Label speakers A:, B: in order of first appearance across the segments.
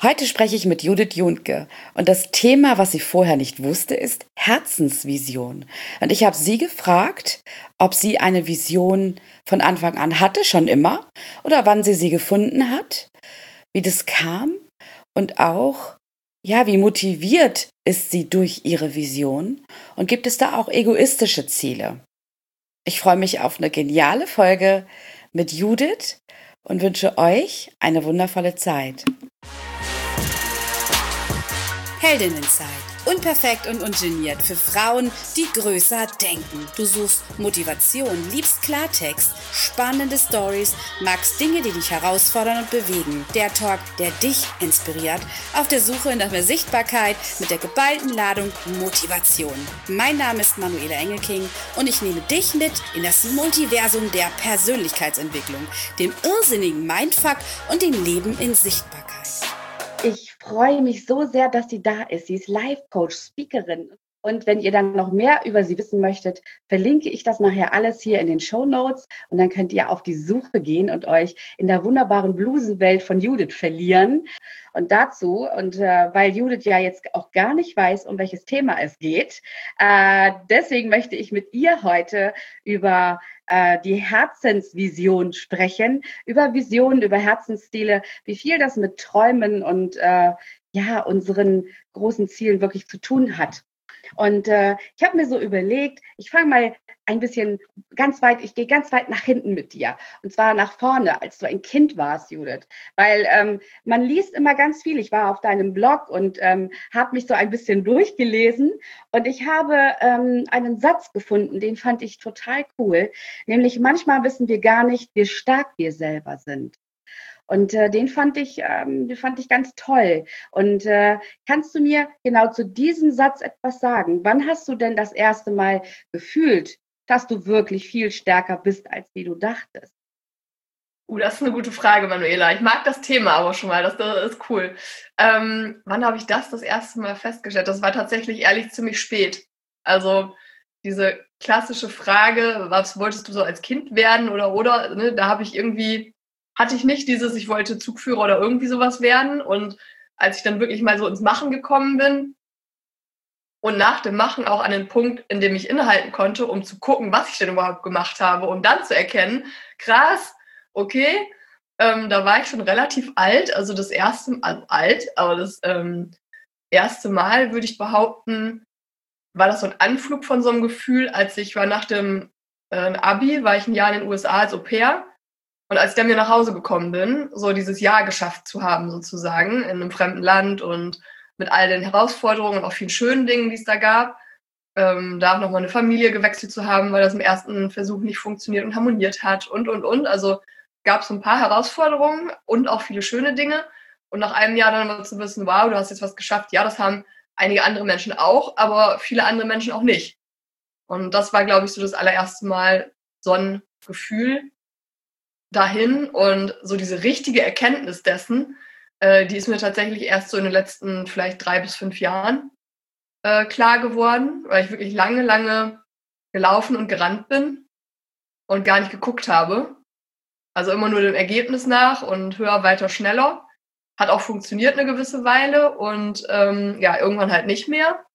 A: Heute spreche ich mit Judith Juntke und das Thema, was sie vorher nicht wusste, ist Herzensvision. Und ich habe sie gefragt, ob sie eine Vision von Anfang an hatte, schon immer, oder wann sie gefunden hat, wie das kam und auch, ja, wie motiviert ist sie durch ihre Vision und gibt es da auch egoistische Ziele? Ich freue mich auf eine geniale Folge mit Judith und wünsche euch eine wundervolle Zeit. Heldinnenzeit. Unperfekt und ungeniert für Frauen, die größer denken. Du suchst Motivation, liebst Klartext, spannende Stories, magst Dinge, die dich herausfordern und bewegen. Der Talk, der dich inspiriert, auf der Suche nach mehr Sichtbarkeit mit der geballten Ladung Motivation. Mein Name ist Manuela Engelking und ich nehme dich mit in das Multiversum der Persönlichkeitsentwicklung, dem irrsinnigen Mindfuck und dem Leben in Sichtbarkeit. Ich freue mich so sehr, dass sie da ist. Sie ist Life-Coach, Speakerin. Und wenn ihr dann noch mehr über sie wissen möchtet, verlinke ich das nachher alles hier in den Shownotes. Und dann könnt ihr auf die Suche gehen und euch in der wunderbaren Blusenwelt von Judith verlieren. Und dazu, weil Judith ja jetzt auch gar nicht weiß, um welches Thema es geht, deswegen möchte ich mit ihr heute über die Herzensvision sprechen, über Visionen, über Herzensziele, wie viel das mit Träumen und unseren großen Zielen wirklich zu tun hat. Und ich habe mir so überlegt, ich fange mal ein bisschen ich gehe ganz weit nach hinten mit dir. Und zwar nach vorne, als du ein Kind warst, Judith. Weil man liest immer ganz viel. Ich war auf deinem Blog und habe mich so ein bisschen durchgelesen. Und ich habe einen Satz gefunden, den fand ich total cool. Nämlich, manchmal wissen wir gar nicht, wie stark wir selber sind. Und den fand ich ganz toll. Und kannst du mir genau zu diesem Satz etwas sagen? Wann hast du denn das erste Mal gefühlt, dass du wirklich viel stärker bist, als wie du dachtest?
B: Das ist eine gute Frage, Manuela. Ich mag das Thema aber schon mal, das ist cool. Wann habe ich das erste Mal festgestellt? Das war tatsächlich ehrlich ziemlich spät. Also diese klassische Frage, was wolltest du so als Kind werden oder, ne, da hatte ich nicht dieses, ich wollte Zugführer oder irgendwie sowas werden. Und als ich dann wirklich mal so ins Machen gekommen bin und nach dem Machen auch an den Punkt, in dem ich innehalten konnte, um zu gucken, was ich denn überhaupt gemacht habe, um dann zu erkennen, krass, okay, da war ich schon relativ alt, also das erste Mal, würde ich behaupten, war das so ein Anflug von so einem Gefühl, als ich war nach dem Abi, war ich ein Jahr in den USA als Au-pair. Und als ich dann wieder nach Hause gekommen bin, so dieses Jahr geschafft zu haben, sozusagen, in einem fremden Land und mit all den Herausforderungen und auch vielen schönen Dingen, die es da gab, da auch nochmal eine Familie gewechselt zu haben, weil das im ersten Versuch nicht funktioniert und harmoniert hat und. Also gab es so ein paar Herausforderungen und auch viele schöne Dinge. Und nach einem Jahr dann mal zu wissen, wow, du hast jetzt was geschafft. Ja, das haben einige andere Menschen auch, aber viele andere Menschen auch nicht. Und das war, glaube ich, so das allererste Mal so ein Gefühl dahin, und so diese richtige Erkenntnis dessen, die ist mir tatsächlich erst so in den letzten vielleicht 3 bis 5 Jahren klar geworden, weil ich wirklich lange gelaufen und gerannt bin und gar nicht geguckt habe. Also immer nur dem Ergebnis nach und höher, weiter, schneller. Hat auch funktioniert eine gewisse Weile und irgendwann halt nicht mehr.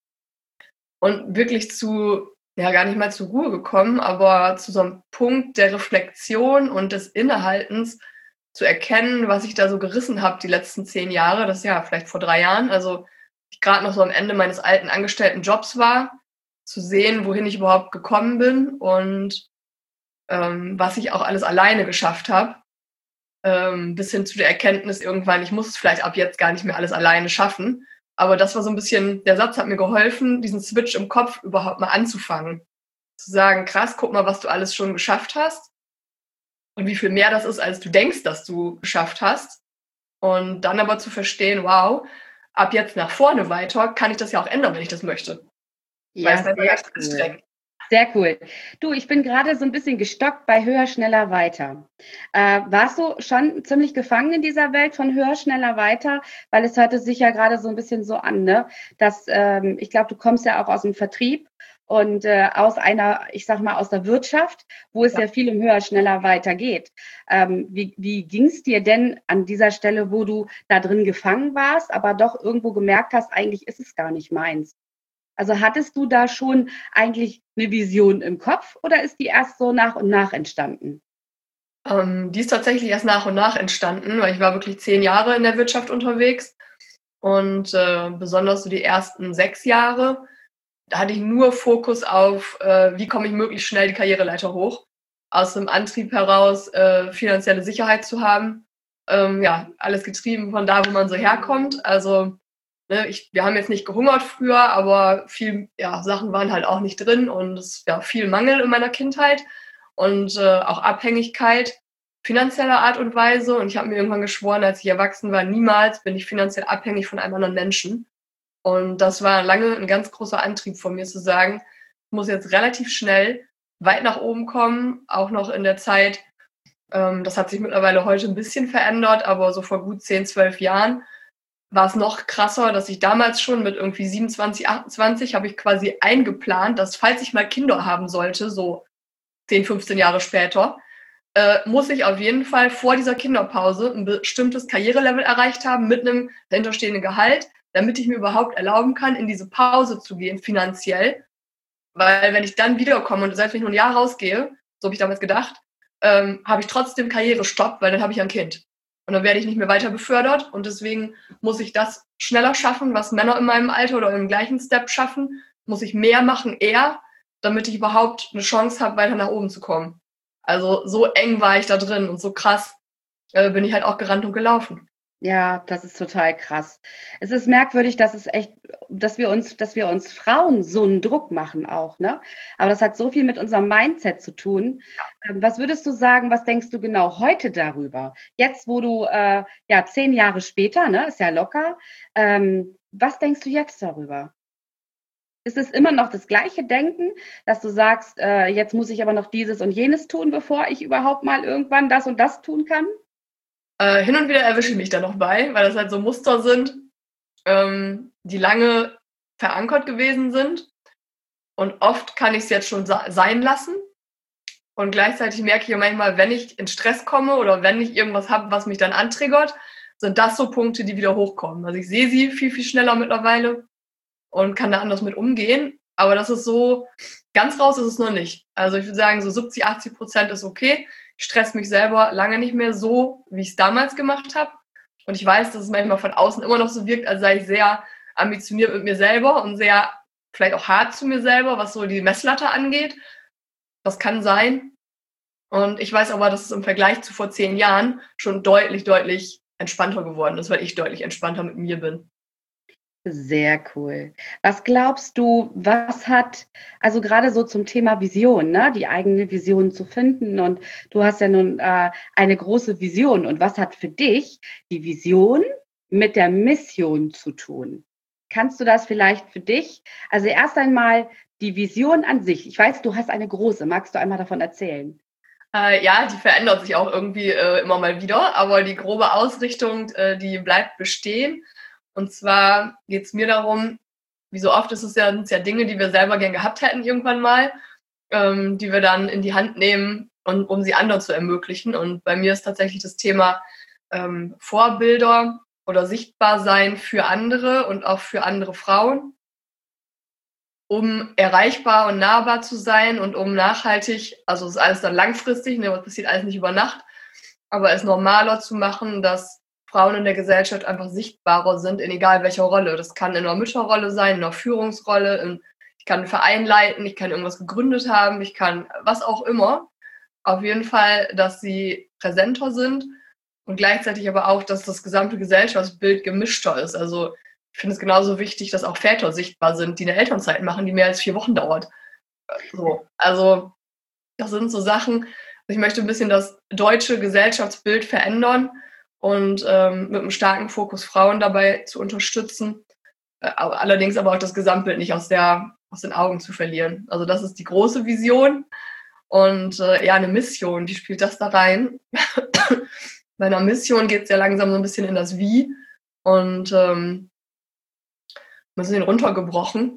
B: Und wirklich gar nicht mal zur Ruhe gekommen, aber zu so einem Punkt der Reflexion und des Innehaltens zu erkennen, was ich da so gerissen habe die letzten 10 Jahre, das ist ja vielleicht vor 3 Jahren, also ich gerade noch so am Ende meines alten Angestelltenjobs war, zu sehen, wohin ich überhaupt gekommen bin und was ich auch alles alleine geschafft habe, bis hin zu der Erkenntnis irgendwann, ich muss es vielleicht ab jetzt gar nicht mehr alles alleine schaffen. Aber das war so ein bisschen, der Satz hat mir geholfen, diesen Switch im Kopf überhaupt mal anzufangen. Zu sagen, krass, guck mal, was du alles schon geschafft hast und wie viel mehr das ist, als du denkst, dass du geschafft hast. Und dann aber zu verstehen, wow, ab jetzt nach vorne weiter kann ich das ja auch ändern, wenn ich das möchte.
A: Ja, sehr cool. Sehr cool. Du, ich bin gerade so ein bisschen gestockt bei höher, schneller, weiter. Warst du schon ziemlich gefangen in dieser Welt von höher, schneller, weiter? Weil es hörte sich ja gerade so ein bisschen so an, ne? Dass, ich glaube, du kommst ja auch aus dem Vertrieb
C: und aus einer, ich sag mal, aus der Wirtschaft, wo es ja viel höher, schneller weitergeht. Wie ging es dir denn an dieser Stelle, wo du da drin gefangen warst, aber doch irgendwo gemerkt hast, eigentlich ist es gar nicht meins? Also hattest du da schon eigentlich eine Vision im Kopf oder ist die erst so nach und nach entstanden?
B: Die ist tatsächlich erst nach und nach entstanden, weil ich war wirklich 10 Jahre in der Wirtschaft unterwegs und besonders so die ersten 6 Jahre, da hatte ich nur Fokus auf, wie komme ich möglichst schnell die Karriereleiter hoch, aus dem Antrieb heraus, finanzielle Sicherheit zu haben. Ja, alles getrieben von da, wo man so herkommt. Also ne, wir haben jetzt nicht gehungert früher, aber viel Sachen waren halt auch nicht drin und es war viel Mangel in meiner Kindheit und auch Abhängigkeit finanzieller Art und Weise. Und ich habe mir irgendwann geschworen, als ich erwachsen war, niemals bin ich finanziell abhängig von einem anderen Menschen. Und das war lange ein ganz großer Antrieb von mir zu sagen, ich muss jetzt relativ schnell weit nach oben kommen, auch noch in der Zeit, das hat sich mittlerweile heute ein bisschen verändert, aber so vor gut 10, 12 Jahren war es noch krasser, dass ich damals schon mit irgendwie 27, 28 habe ich quasi eingeplant, dass falls ich mal Kinder haben sollte, so 10, 15 Jahre später, muss ich auf jeden Fall vor dieser Kinderpause ein bestimmtes Karrierelevel erreicht haben mit einem dahinterstehenden Gehalt, damit ich mir überhaupt erlauben kann, in diese Pause zu gehen, finanziell. Weil wenn ich dann wiederkomme und selbst wenn ich nur ein Jahr rausgehe, so habe ich damals gedacht, habe ich trotzdem Karrierestopp, weil dann habe ich ein Kind. Und dann werde ich nicht mehr weiter befördert. Und deswegen muss ich das schneller schaffen, was Männer in meinem Alter oder im gleichen Step schaffen. Muss ich mehr machen, eher, damit ich überhaupt eine Chance habe, weiter nach oben zu kommen. Also so eng war ich da drin und so krass bin ich halt auch gerannt und gelaufen.
C: Ja, das ist total krass. Es ist merkwürdig, dass wir uns Frauen so einen Druck machen auch, ne? Aber das hat so viel mit unserem Mindset zu tun. Was würdest du sagen, was denkst du genau heute darüber? Jetzt, wo du, 10 Jahre später, ne, ist ja locker, was denkst du jetzt darüber? Ist es immer noch das gleiche Denken, dass du sagst, jetzt muss ich aber noch dieses und jenes tun, bevor ich überhaupt mal irgendwann das und das tun kann?
B: Hin und wieder erwische ich mich da noch bei, weil das halt so Muster sind, die lange verankert gewesen sind. Und oft kann ich es jetzt schon sein lassen. Und gleichzeitig merke ich manchmal, wenn ich in Stress komme oder wenn ich irgendwas habe, was mich dann antriggert, sind das so Punkte, die wieder hochkommen. Also ich sehe sie viel, viel schneller mittlerweile und kann da anders mit umgehen. Aber das ist so, ganz raus ist es noch nicht. Also ich würde sagen, so 70-80% ist okay. Ich stresse mich selber lange nicht mehr so, wie ich es damals gemacht habe. Und ich weiß, dass es manchmal von außen immer noch so wirkt, als sei ich sehr ambitioniert mit mir selber und sehr vielleicht auch hart zu mir selber, was so die Messlatte angeht. Das kann sein. Und ich weiß aber, dass es im Vergleich zu vor 10 Jahren schon deutlich, deutlich entspannter geworden ist, weil ich deutlich entspannter mit mir bin.
C: Sehr cool. Was glaubst du, also gerade so zum Thema Vision, ne, die eigene Vision zu finden und du hast ja nun eine große Vision und was hat für dich die Vision mit der Mission zu tun? Kannst du das vielleicht für dich, also erst einmal die Vision an sich, ich weiß, du hast eine große, magst du einmal davon erzählen?
B: Ja, die verändert sich auch irgendwie immer mal wieder, aber die grobe Ausrichtung, die bleibt bestehen. Und zwar geht es mir darum, wie so oft sind es ja Dinge, die wir selber gern gehabt hätten irgendwann mal, die wir dann in die Hand nehmen, um sie anderen zu ermöglichen. Und bei mir ist tatsächlich das Thema Vorbilder oder sichtbar sein für andere und auch für andere Frauen, um erreichbar und nahbar zu sein und um nachhaltig, also ist alles dann langfristig, ne, das passiert alles nicht über Nacht, aber es normaler zu machen, dass Frauen in der Gesellschaft einfach sichtbarer sind, in egal welcher Rolle. Das kann in einer Mütterrolle sein, in einer Führungsrolle, ich kann einen Verein leiten, ich kann irgendwas gegründet haben, ich kann was auch immer. Auf jeden Fall, dass sie präsenter sind und gleichzeitig aber auch, dass das gesamte Gesellschaftsbild gemischter ist. Also ich finde es genauso wichtig, dass auch Väter sichtbar sind, die eine Elternzeit machen, die mehr als 4 Wochen dauert. So. Also das sind so Sachen, ich möchte ein bisschen das deutsche Gesellschaftsbild verändern und mit einem starken Fokus Frauen dabei zu unterstützen, allerdings aber auch das Gesamtbild nicht aus den Augen zu verlieren. Also das ist die große Vision und eine Mission, die spielt das da rein. Bei einer Mission geht es ja langsam so ein bisschen in das Wie und ein bisschen runtergebrochen.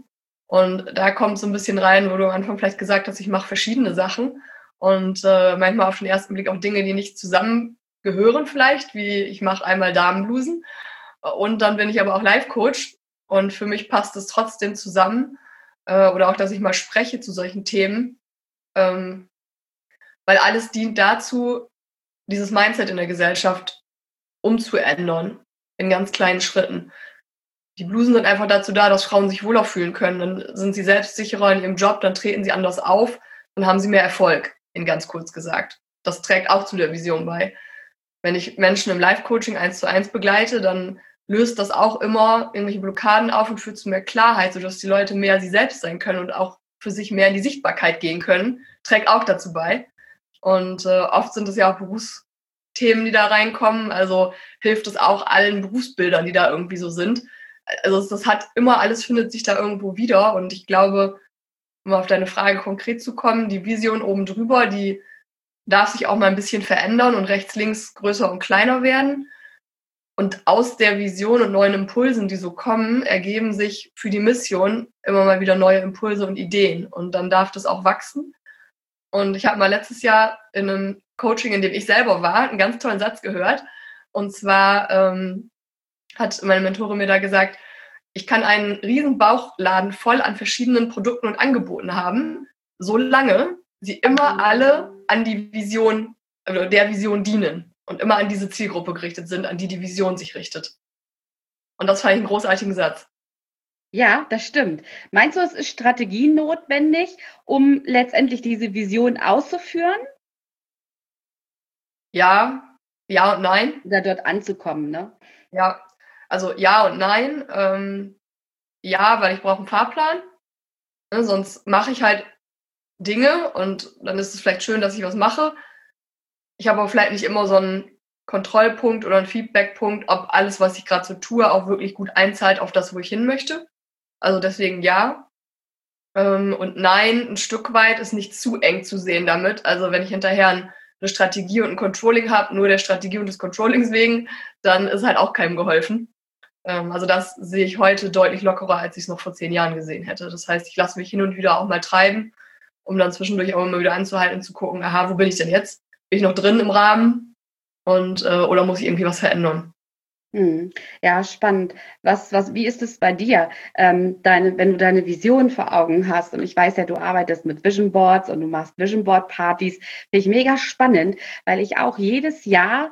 B: Und da kommt so ein bisschen rein, wo du am Anfang vielleicht gesagt hast, ich mache verschiedene Sachen und manchmal auf den ersten Blick auch Dinge, die nicht zusammengehören vielleicht, wie ich mache einmal Damenblusen und dann bin ich aber auch Life-Coach und für mich passt es trotzdem zusammen oder auch, dass ich mal spreche zu solchen Themen, weil alles dient dazu, dieses Mindset in der Gesellschaft umzuändern in ganz kleinen Schritten. Die Blusen sind einfach dazu da, dass Frauen sich wohler fühlen können. Dann sind sie selbstsicherer in ihrem Job, dann treten sie anders auf und haben sie mehr Erfolg, in ganz kurz gesagt. Das trägt auch zu der Vision bei. Wenn ich Menschen im Live-Coaching 1:1 begleite, dann löst das auch immer irgendwelche Blockaden auf und führt zu mehr Klarheit, sodass die Leute mehr sie selbst sein können und auch für sich mehr in die Sichtbarkeit gehen können. Trägt auch dazu bei. Und oft sind es ja auch Berufsthemen, die da reinkommen. Also hilft es auch allen Berufsbildern, die da irgendwie so sind. Also das hat immer, alles findet sich da irgendwo wieder. Und ich glaube, um auf deine Frage konkret zu kommen, die Vision oben drüber, die darf sich auch mal ein bisschen verändern und rechts, links größer und kleiner werden. Und aus der Vision und neuen Impulsen, die so kommen, ergeben sich für die Mission immer mal wieder neue Impulse und Ideen. Und dann darf das auch wachsen. Und ich habe mal letztes Jahr in einem Coaching, in dem ich selber war, einen ganz tollen Satz gehört. Und zwar hat meine Mentorin mir da gesagt, ich kann einen riesen Bauchladen voll an verschiedenen Produkten und Angeboten haben, solange sie immer alle an die Vision, oder der Vision dienen und immer an diese Zielgruppe gerichtet sind, an die die Vision sich richtet. Und das fand ich einen großartigen Satz.
C: Ja, das stimmt. Meinst du, es ist Strategie notwendig, um letztendlich diese Vision auszuführen
B: Ja, ja und nein.
C: oder dort anzukommen, ne?
B: Ja, also ja und nein. Ja, weil ich brauche einen Fahrplan. Ne, sonst mache ich halt Dinge und dann ist es vielleicht schön, dass ich was mache. Ich habe aber vielleicht nicht immer so einen Kontrollpunkt oder einen Feedbackpunkt, ob alles, was ich gerade so tue, auch wirklich gut einzahlt auf das, wo ich hin möchte. Also deswegen ja. Und nein, ein Stück weit ist nicht zu eng zu sehen damit. Also wenn ich hinterher eine Strategie und ein Controlling habe, nur der Strategie und des Controllings wegen, dann ist halt auch keinem geholfen. Also das sehe ich heute deutlich lockerer, als ich es noch vor 10 Jahren gesehen hätte. Das heißt, ich lasse mich hin und wieder auch mal treiben, um dann zwischendurch auch immer wieder anzuhalten und zu gucken, aha, wo bin ich denn jetzt? Bin ich noch drin im Rahmen und oder muss ich irgendwie was verändern?
C: Ja, spannend. Wie ist es bei dir, wenn du deine Vision vor Augen hast? Und ich weiß ja, du arbeitest mit Vision Boards und du machst Vision Board Partys. Finde ich mega spannend, weil ich auch jedes Jahr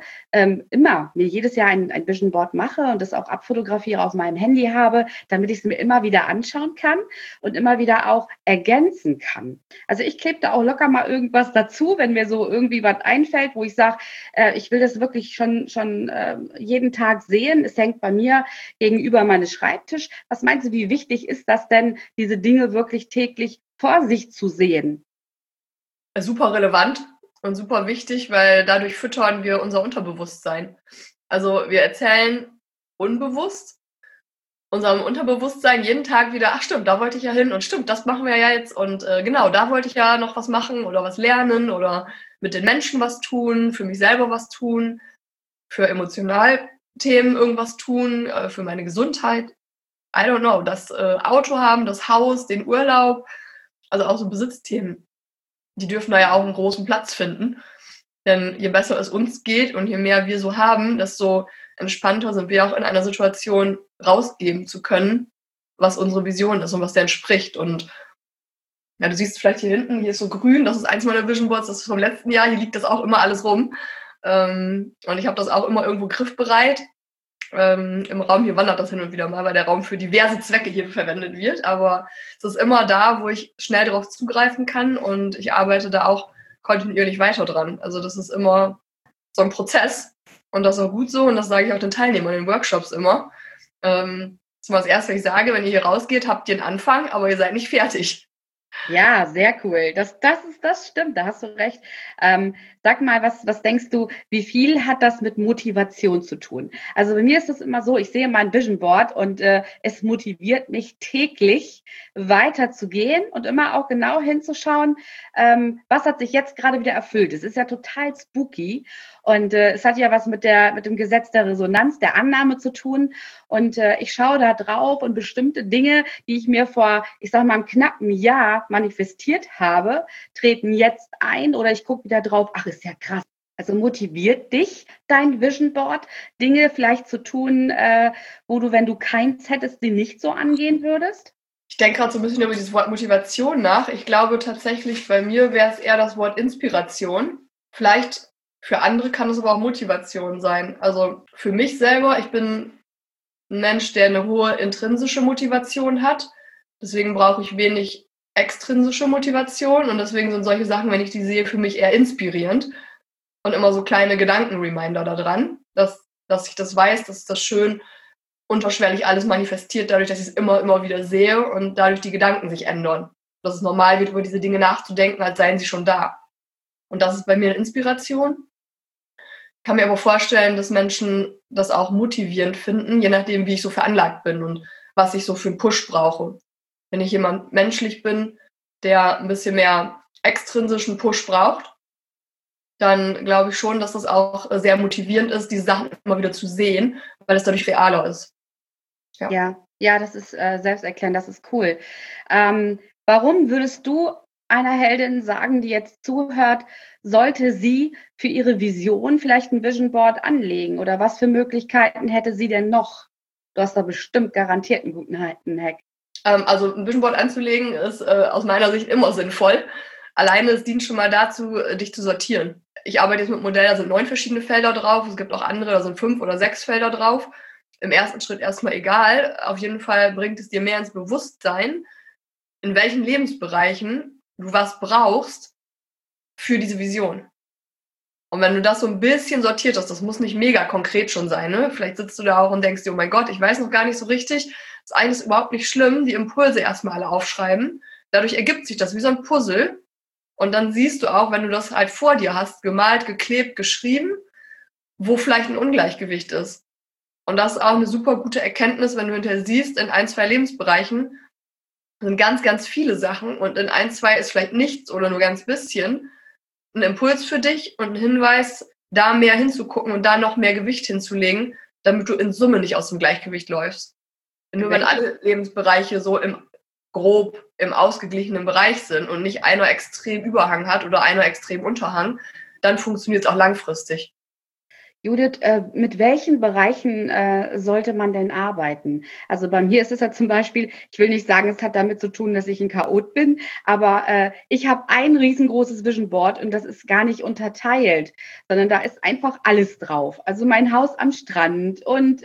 C: jedes Jahr ein Vision Board mache und das auch abfotografiere auf meinem Handy habe, damit ich es mir immer wieder anschauen kann und immer wieder auch ergänzen kann. Also ich klebe da auch locker mal irgendwas dazu, wenn mir so irgendwie was einfällt, wo ich sage, ich will das wirklich schon jeden Tag sehen. Es hängt bei mir gegenüber meines Schreibtisch. Was meinst du, wie wichtig ist das denn, diese Dinge wirklich täglich vor sich zu sehen?
B: Super relevant und super wichtig, weil dadurch füttern wir unser Unterbewusstsein. Also wir erzählen unbewusst unserem Unterbewusstsein jeden Tag wieder, ach stimmt, da wollte ich ja hin und stimmt, das machen wir ja jetzt und genau, da wollte ich ja noch was machen oder was lernen oder mit den Menschen was tun, für mich selber was tun, für Emotionalthemen irgendwas tun, für meine Gesundheit. I don't know, das Auto haben, das Haus, den Urlaub, also auch so Besitzthemen, die dürfen da ja auch einen großen Platz finden. Denn je besser es uns geht und je mehr wir so haben, desto entspannter sind wir auch in einer Situation, rausgeben zu können, was unsere Vision ist und was der entspricht. Und ja, du siehst vielleicht hier hinten, hier ist so grün, das ist eins meiner Vision Boards, das ist vom letzten Jahr, hier liegt das auch immer alles rum. Und ich habe das auch immer irgendwo griffbereit. Im Raum hier wandert das hin und wieder mal, weil der Raum für diverse Zwecke hier verwendet wird. Aber es ist immer da, wo ich schnell darauf zugreifen kann und ich arbeite da auch kontinuierlich weiter dran. Also das ist immer so ein Prozess und das ist auch gut so und das sage ich auch den Teilnehmern in den Workshops immer. Das ist immer das Erste, was ich sage, wenn ihr hier rausgeht, habt ihr einen Anfang, aber ihr seid nicht fertig.
C: Ja, sehr cool. Das stimmt, da hast du recht. Sag mal, was denkst du, wie viel hat das mit Motivation zu tun? Also bei mir ist es immer so, ich sehe mein Vision Board und es motiviert mich täglich weiterzugehen und immer auch genau hinzuschauen, was hat sich jetzt gerade wieder erfüllt. Es ist ja total spooky Und es hat ja was mit dem Gesetz der Resonanz, der Annahme zu tun. Und ich schaue da drauf und bestimmte Dinge, die ich mir vor, ich sage mal, einem knappen Jahr manifestiert habe, treten jetzt ein oder ich gucke wieder drauf, ach, ist ja krass. Also motiviert dich dein Vision Board, Dinge vielleicht zu tun, wo du, wenn du keins hättest, die nicht so angehen würdest?
B: Ich denke gerade so ein bisschen über dieses Wort Motivation nach. Ich glaube tatsächlich, bei mir wäre es eher das Wort Inspiration. Vielleicht für andere kann es aber auch Motivation sein. Also für mich selber, ich bin ein Mensch, der eine hohe intrinsische Motivation hat. Deswegen brauche ich wenig extrinsische Motivation und deswegen sind solche Sachen, wenn ich die sehe, für mich eher inspirierend. Und immer so kleine Gedankenreminder da dran, dass ich das weiß, dass das schön unterschwellig alles manifestiert, dadurch, dass ich es immer wieder sehe und dadurch die Gedanken sich ändern. Dass es normal wird, über diese Dinge nachzudenken, als seien sie schon da. Und das ist bei mir eine Inspiration. Ich kann mir aber vorstellen, dass Menschen das auch motivierend finden, je nachdem, wie ich so veranlagt bin und was ich so für einen Push brauche. Wenn ich jemand menschlich bin, der ein bisschen mehr extrinsischen Push braucht, dann glaube ich schon, dass das auch sehr motivierend ist, diese Sachen immer wieder zu sehen, weil es dadurch realer ist.
C: Ja, das ist selbsterklärend, das ist cool. Warum würdest du einer Heldin sagen, die jetzt zuhört, sollte sie für ihre Vision vielleicht ein Vision Board anlegen? Oder was für Möglichkeiten hätte sie denn noch? Du hast da bestimmt garantiert einen guten Hack.
B: Also ein Vision Board anzulegen ist aus meiner Sicht immer sinnvoll. Alleine, es dient schon mal dazu, dich zu sortieren. Ich arbeite jetzt mit einem Modell, da sind 9 verschiedene Felder drauf. Es gibt auch andere, da sind 5 oder 6 Felder drauf. Im ersten Schritt erstmal egal. Auf jeden Fall bringt es dir mehr ins Bewusstsein, in welchen Lebensbereichen du was brauchst für diese Vision. Und wenn du das so ein bisschen sortiert hast, das muss nicht mega konkret schon sein, ne? Vielleicht sitzt du da auch und denkst dir, oh mein Gott, ich weiß noch gar nicht so richtig. Das eine ist überhaupt nicht schlimm, die Impulse erstmal alle aufschreiben. Dadurch ergibt sich das wie so ein Puzzle. Und dann siehst du auch, wenn du das halt vor dir hast, gemalt, geklebt, geschrieben, wo vielleicht ein Ungleichgewicht ist. Und das ist auch eine super gute Erkenntnis, wenn du hinterher siehst, in 1, 2 Lebensbereichen sind ganz, ganz viele Sachen und in 1, 2 ist vielleicht nichts oder nur ganz bisschen. Ein Impuls für dich und ein Hinweis, da mehr hinzugucken und da noch mehr Gewicht hinzulegen, damit du in Summe nicht aus dem Gleichgewicht läufst. Nur wenn alle Lebensbereiche so grob im ausgeglichenen Bereich sind und nicht einer extrem Überhang hat oder einer extrem Unterhang, dann funktioniert es auch langfristig.
C: Judith, mit welchen Bereichen sollte man denn arbeiten? Also bei mir ist es ja zum Beispiel, ich will nicht sagen, es hat damit zu tun, dass ich ein Chaot bin, aber ich habe ein riesengroßes Vision Board und das ist gar nicht unterteilt, sondern da ist einfach alles drauf. Also mein Haus am Strand und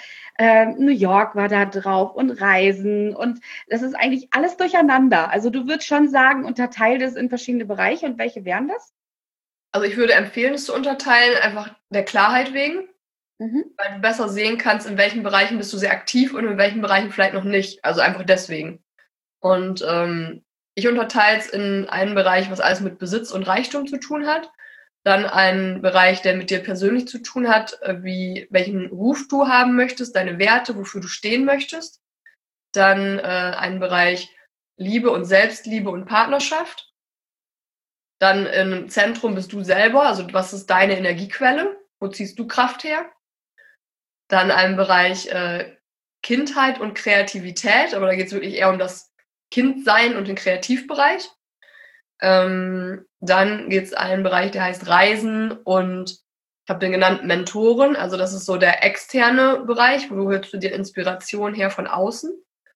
C: New York war da drauf und Reisen und das ist eigentlich alles durcheinander. Also du würdest schon sagen, unterteile es in verschiedene Bereiche und welche wären das?
B: Also ich würde empfehlen, es zu unterteilen, einfach der Klarheit wegen, weil du besser sehen kannst, in welchen Bereichen bist du sehr aktiv und in welchen Bereichen vielleicht noch nicht. Also einfach deswegen. Und ich unterteile es in einen Bereich, was alles mit Besitz und Reichtum zu tun hat. Dann einen Bereich, der mit dir persönlich zu tun hat, wie welchen Ruf du haben möchtest, deine Werte, wofür du stehen möchtest. Dann einen Bereich Liebe und Selbstliebe und Partnerschaft. Dann im Zentrum bist du selber, also was ist deine Energiequelle? Wo ziehst du Kraft her? Dann einen Bereich Kindheit und Kreativität, aber da geht es wirklich eher um das Kindsein und den Kreativbereich. Dann geht es einen Bereich, der heißt Reisen und ich habe den genannt Mentoren, also das ist so der externe Bereich, wo holst du dir Inspiration her von außen.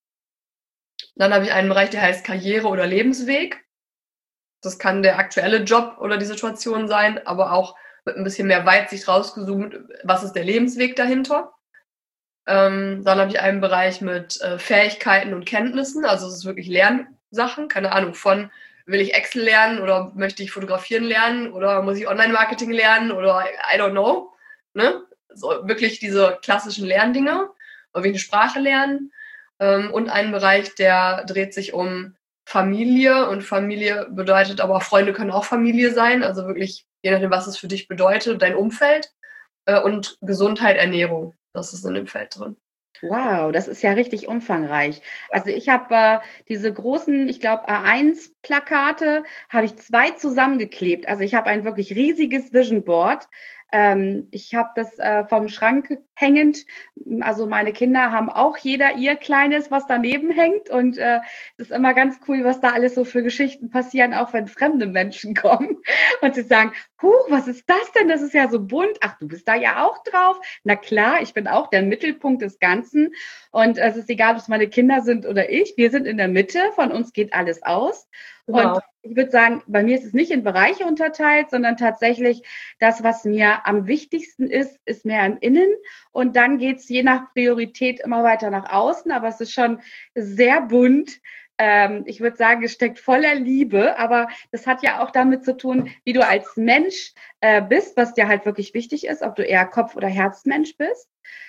B: Dann habe ich einen Bereich, der heißt Karriere oder Lebensweg. Das kann der aktuelle Job oder die Situation sein, aber auch mit ein bisschen mehr Weitsicht rausgezoomt, was ist der Lebensweg dahinter. Dann habe ich einen Bereich mit Fähigkeiten und Kenntnissen, also es ist wirklich Lernsachen, keine Ahnung, von will ich Excel lernen oder möchte ich fotografieren lernen oder muss ich Online-Marketing lernen oder I don't know. Ne? So, wirklich diese klassischen Lerndinge, oder will ich eine Sprache lernen. Und einen Bereich, der dreht sich um Familie und Familie bedeutet aber auch Freunde können auch Familie sein, also wirklich je nachdem, was es für dich bedeutet, dein Umfeld und Gesundheit, Ernährung, das ist in dem Feld drin.
C: Wow, das ist ja richtig umfangreich. Also ich habe diese großen, ich glaube A1-Plakate, habe ich 2 zusammengeklebt. Also ich habe ein wirklich riesiges Vision Board Ich habe das vom Schrank hängend. Also meine Kinder haben auch jeder ihr Kleines, was daneben hängt. Und es ist immer ganz cool, was da alles so für Geschichten passieren, auch wenn fremde Menschen kommen und sie sagen, huch, was ist das denn? Das ist ja so bunt. Ach, du bist da ja auch drauf. Na klar, ich bin auch der Mittelpunkt des Ganzen. Und es ist egal, ob es meine Kinder sind oder ich. Wir sind in der Mitte. Von uns geht alles aus.
B: Genau.
C: Und ich würde sagen, bei mir ist es nicht in Bereiche unterteilt, sondern tatsächlich das, was mir am wichtigsten ist, ist mehr im Innen. Und dann geht es je nach Priorität immer weiter nach außen. Aber es ist schon sehr bunt. Ich würde sagen, es steckt voller Liebe. Aber das hat ja auch damit zu tun, wie du als Mensch bist, was dir halt wirklich wichtig ist, ob du eher Kopf- oder Herzmensch bist.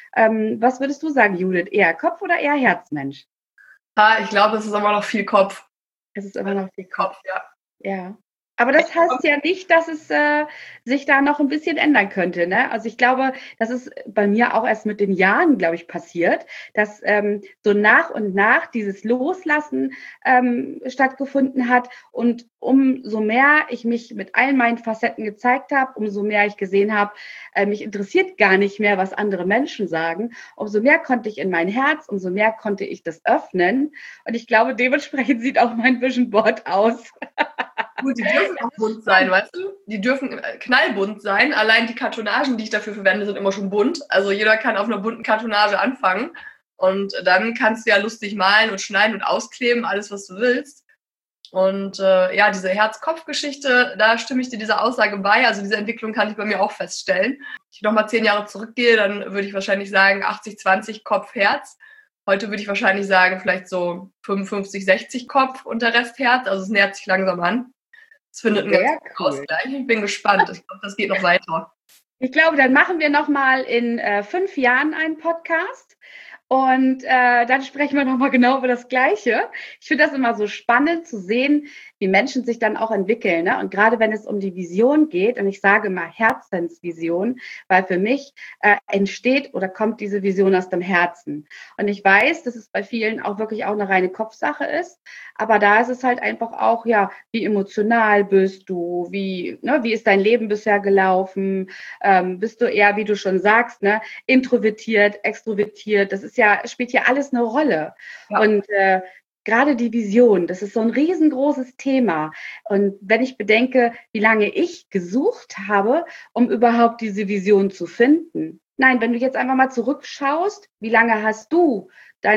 C: Was würdest du sagen, Judith? Eher Kopf- oder eher Herzmensch?
B: Ich glaube, es ist immer noch viel Kopf.
C: Es ist immer noch viel Kopf.
B: Ja.
C: Ja. Aber das heißt ja nicht, dass es sich da noch ein bisschen ändern könnte. Ne? Also ich glaube, das ist bei mir auch erst mit den Jahren, glaube ich, passiert, dass so nach und nach dieses Loslassen stattgefunden hat. Und umso mehr ich mich mit allen meinen Facetten gezeigt habe, umso mehr ich gesehen habe, mich interessiert gar nicht mehr, was andere Menschen sagen. Umso mehr konnte ich in mein Herz, umso mehr konnte ich das öffnen. Und ich glaube, dementsprechend sieht auch mein Vision Board aus.
B: Gut, die dürfen auch bunt sein, weißt du? Die dürfen knallbunt sein. Allein die Kartonagen, die ich dafür verwende, sind immer schon bunt. Also jeder kann auf einer bunten Kartonage anfangen. Und dann kannst du ja lustig malen und schneiden und auskleben, alles, was du willst. Und ja, diese Herz-Kopf-Geschichte, da stimme ich dir dieser Aussage bei. Also diese Entwicklung kann ich bei mir auch feststellen. Wenn ich nochmal 10 Jahre zurückgehe, dann würde ich wahrscheinlich sagen 80-20 Kopf-Herz. Heute würde ich wahrscheinlich sagen, vielleicht so 55-60 Kopf und der Rest Herz. Also es nähert sich langsam an. Es findet einen ganz guten Ausgleich. Ich bin gespannt. Ich glaube, das geht noch weiter.
C: Ich glaube, dann machen wir noch mal in 5 Jahren einen Podcast. Und dann sprechen wir nochmal genau über das Gleiche. Ich finde das immer so spannend zu sehen, wie Menschen sich dann auch entwickeln. Ne? Und gerade wenn es um die Vision geht, und ich sage immer Herzensvision, weil für mich entsteht oder kommt diese Vision aus dem Herzen. Und ich weiß, dass es bei vielen auch wirklich auch eine reine Kopfsache ist. Aber da ist es halt einfach auch, ja, wie emotional bist du? Wie ist dein Leben bisher gelaufen? Bist du eher, wie du schon sagst, ne, introvertiert, extrovertiert? Das ist ja, spielt ja alles eine Rolle. Ja. Und gerade die Vision, das ist so ein riesengroßes Thema. Und wenn ich bedenke, wie lange ich gesucht habe, um überhaupt diese Vision zu finden. Nein, wenn du jetzt einfach mal zurückschaust, wie lange hast du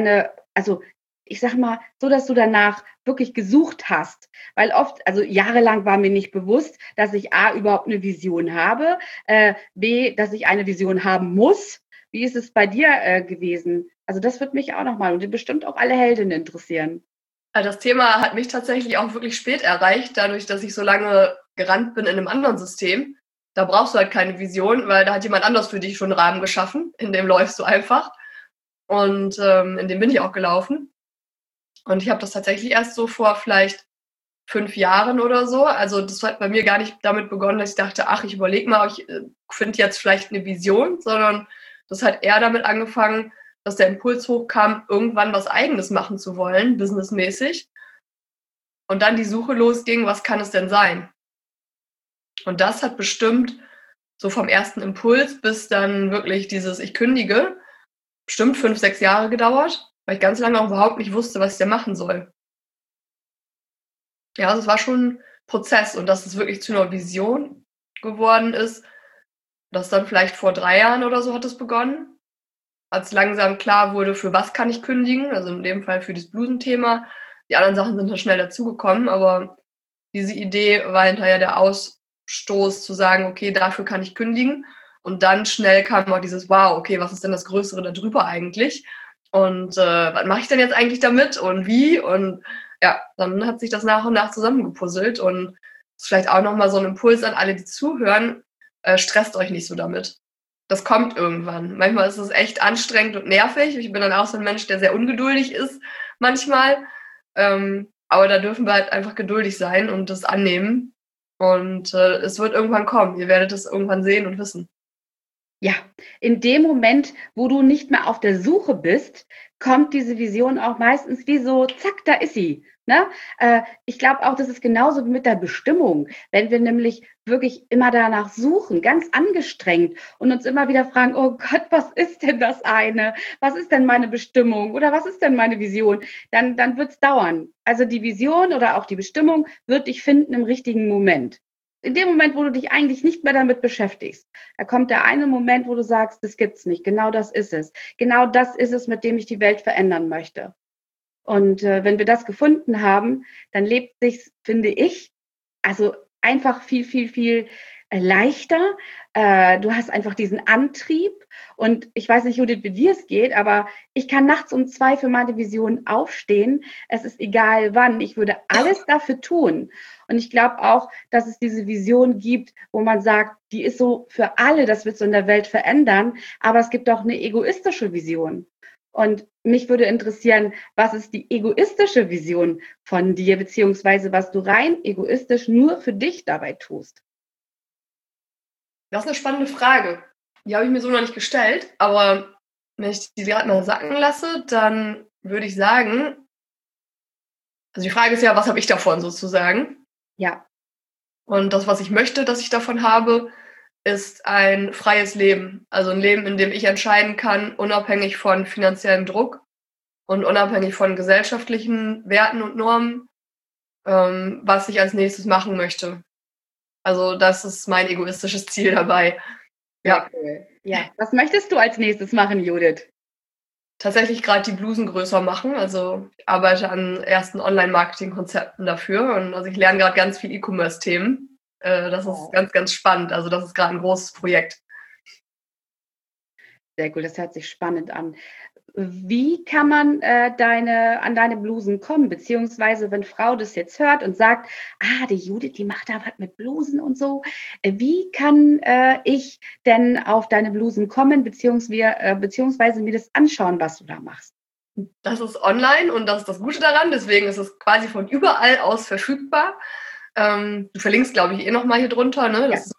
C: ich sag mal, so, dass du danach wirklich gesucht hast. Weil oft, also jahrelang war mir nicht bewusst, dass ich A, überhaupt eine Vision habe, B, dass ich eine Vision haben muss. Wie ist es bei dir gewesen? Also das wird mich auch nochmal und bestimmt auch alle Heldinnen interessieren.
B: Das Thema hat mich tatsächlich auch wirklich spät erreicht, dadurch, dass ich so lange gerannt bin in einem anderen System. Da brauchst du halt keine Vision, weil da hat jemand anders für dich schon einen Rahmen geschaffen. In dem läufst du einfach. Und in dem bin ich auch gelaufen. Und ich habe das tatsächlich erst so vor vielleicht 5 Jahren oder so. Also das hat bei mir gar nicht damit begonnen, dass ich dachte, ach, ich überlege mal, ich finde jetzt vielleicht eine Vision, sondern das hat eher damit angefangen, dass der Impuls hochkam, irgendwann was Eigenes machen zu wollen, businessmäßig. Und dann die Suche losging, was kann es denn sein? Und das hat bestimmt so vom ersten Impuls bis dann wirklich dieses Ich kündige, bestimmt 5, 6 Jahre gedauert, weil ich ganz lange auch überhaupt nicht wusste, was ich da machen soll. Ja, also es war schon ein Prozess und dass es wirklich zu einer Vision geworden ist, das dann vielleicht vor 3 Jahren oder so hat es begonnen, als langsam klar wurde, für was kann ich kündigen, also in dem Fall für das Blusenthema. Die anderen Sachen sind dann schnell dazugekommen, aber diese Idee war hinterher der Ausstoß zu sagen, okay, dafür kann ich kündigen. Und dann schnell kam auch dieses, wow, okay, was ist denn das Größere da drüber eigentlich? Und was mache ich denn jetzt eigentlich damit und wie? Und ja, dann hat sich das nach und nach zusammengepuzzelt und das ist vielleicht auch nochmal so ein Impuls an alle, die zuhören, stresst euch nicht so damit. Das kommt irgendwann. Manchmal ist es echt anstrengend und nervig. Ich bin dann auch so ein Mensch, der sehr ungeduldig ist manchmal. Aber da dürfen wir halt einfach geduldig sein und das annehmen. Und es wird irgendwann kommen. Ihr werdet es irgendwann sehen und wissen.
C: Ja, in dem Moment, wo du nicht mehr auf der Suche bist, kommt diese Vision auch meistens wie so, zack, da ist sie. Ne? Ich glaube auch, das ist genauso wie mit der Bestimmung. Wenn wir nämlich wirklich immer danach suchen, ganz angestrengt und uns immer wieder fragen, oh Gott, was ist denn das eine? Was ist denn meine Bestimmung? Oder was ist denn meine Vision? Dann wird es dauern. Also die Vision oder auch die Bestimmung wird dich finden im richtigen Moment. In dem Moment, wo du dich eigentlich nicht mehr damit beschäftigst, da kommt der eine Moment, wo du sagst, das gibt's nicht. Genau das ist es. Genau das ist es, mit dem ich die Welt verändern möchte. Und wenn wir das gefunden haben, dann lebt sich's, finde ich, also einfach viel, viel, viel leichter. Du hast einfach diesen Antrieb. Und ich weiß nicht, Judith, wie dir es geht, aber ich kann nachts um 2 für meine Vision aufstehen. Es ist egal wann. Ich würde alles dafür tun. Und ich glaube auch, dass es diese Vision gibt, wo man sagt, die ist so für alle, das wird so in der Welt verändern. Aber es gibt auch eine egoistische Vision. Und mich würde interessieren, was ist die egoistische Vision von dir, beziehungsweise was du rein egoistisch nur für dich dabei tust?
B: Das ist eine spannende Frage. Die habe ich mir so noch nicht gestellt, aber wenn ich die gerade mal sacken lasse, dann würde ich sagen, also die Frage ist ja, was habe ich davon sozusagen?
C: Ja.
B: Und das, was ich möchte, dass ich davon habe, ist ein freies Leben. Also ein Leben, in dem ich entscheiden kann, unabhängig von finanziellem Druck und unabhängig von gesellschaftlichen Werten und Normen, was ich als nächstes machen möchte. Also das ist mein egoistisches Ziel dabei. Ja.
C: Ja. Was möchtest du als nächstes machen, Judith?
B: Tatsächlich gerade die Blusen größer machen. Also ich arbeite an ersten Online-Marketing-Konzepten dafür. Und also ich lerne gerade ganz viel E-Commerce-Themen. Das ist ganz, ganz spannend. Also das ist gerade ein großes Projekt.
C: Sehr gut, das hört sich spannend an. Wie kann man an deine Blusen kommen? Beziehungsweise, wenn Frau das jetzt hört und sagt, die Judith, die macht da was mit Blusen und so. Wie kann ich denn auf deine Blusen kommen, beziehungsweise mir das anschauen, was du da machst?
B: Das ist online und das ist das Gute daran. Deswegen ist es quasi von überall aus verfügbar. Du verlinkst, glaube ich, nochmal hier drunter. Ne? Das ist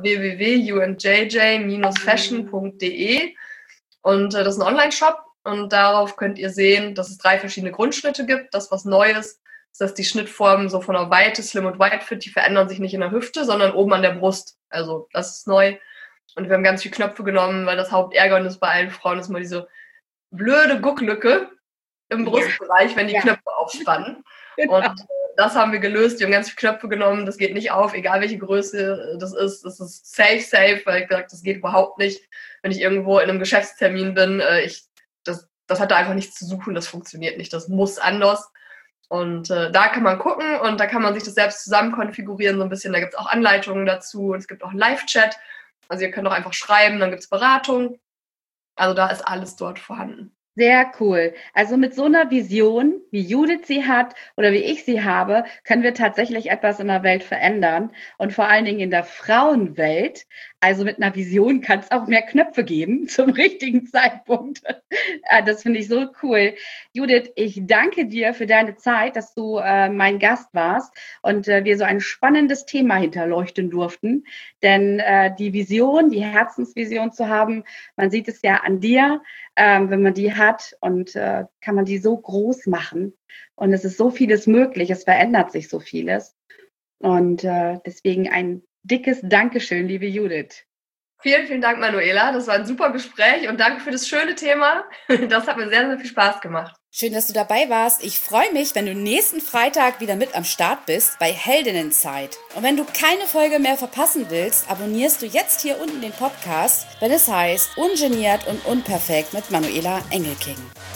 B: www.unjj-fashion.de und das ist ein Online-Shop. Und darauf könnt ihr sehen, dass es 3 verschiedene Grundschnitte gibt. Das, was neu ist, dass die Schnittformen so von der Weite, Slim und Wide Fit, die verändern sich nicht in der Hüfte, sondern oben an der Brust. Also das ist neu. Und wir haben ganz viele Knöpfe genommen, weil das Hauptärgernis bei allen Frauen ist mal diese blöde Gucklücke im Brustbereich, wenn die Knöpfe aufspannen. Genau. Und das haben wir gelöst. Wir haben ganz viele Knöpfe genommen. Das geht nicht auf, egal welche Größe das ist. Das ist safe, weil ich gesagt, das geht überhaupt nicht. Wenn ich irgendwo in einem Geschäftstermin bin, das hat da einfach nichts zu suchen, das funktioniert nicht, das muss anders. Und da kann man gucken und da kann man sich das selbst zusammen konfigurieren, so ein bisschen. Da gibt es auch Anleitungen dazu und es gibt auch einen Live-Chat. Also ihr könnt auch einfach schreiben, dann gibt es Beratung. Also da ist alles dort vorhanden.
C: Sehr cool. Also mit so einer Vision, wie Judith sie hat oder wie ich sie habe, können wir tatsächlich etwas in der Welt verändern und vor allen Dingen in der Frauenwelt. Also mit einer Vision kann es auch mehr Knöpfe geben zum richtigen Zeitpunkt. Das finde ich so cool. Judith, ich danke dir für deine Zeit, dass du mein Gast warst und wir so ein spannendes Thema hinterleuchten durften. Denn die Vision, die Herzensvision zu haben, man sieht es ja an dir, wenn man die hat und kann man die so groß machen. Und es ist so vieles möglich, es verändert sich so vieles. Und deswegen ein dickes Dankeschön, liebe Judith.
B: Vielen, vielen Dank, Manuela. Das war ein super Gespräch und danke für das schöne Thema. Das hat mir sehr, sehr viel Spaß gemacht.
A: Schön, dass du dabei warst. Ich freue mich, wenn du nächsten Freitag wieder mit am Start bist bei Heldinnenzeit. Und wenn du keine Folge mehr verpassen willst, abonnierst du jetzt hier unten den Podcast, wenn es heißt Ungeniert und unperfekt mit Manuela Engelking.